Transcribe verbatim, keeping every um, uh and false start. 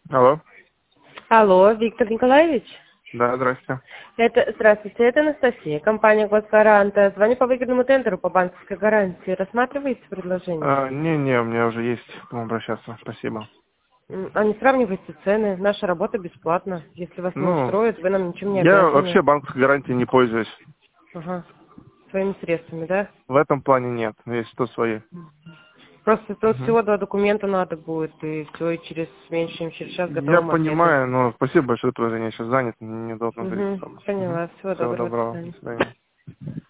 Алло. Алло, Виктор Николаевич? Да, здрасте. Это, здравствуйте, это Анастасия, компания Госгаранта. Звоню по выгодному тендеру по банковской гарантии. Рассматриваете предложение? А, не-не, у меня уже есть к кому обращаться. Спасибо. М, А не сравнивайте цены. Наша работа бесплатна. Если вас не Ну, устроит, вы нам ничем не я вообще обязаны. банковской гарантией не пользуюсь. Ага. Своими средствами, да? В этом плане нет. Есть что свои. Просто тут Мгм. всего два документа надо будет, и все, и через меньше, чем через час Я готовым ответом. понимаю, но спасибо большое, тоже я сейчас занят, неудобно говорить Угу, с вами. Мгм. поняла. Всего Всего доброго, до доброго. свидания. До свидания.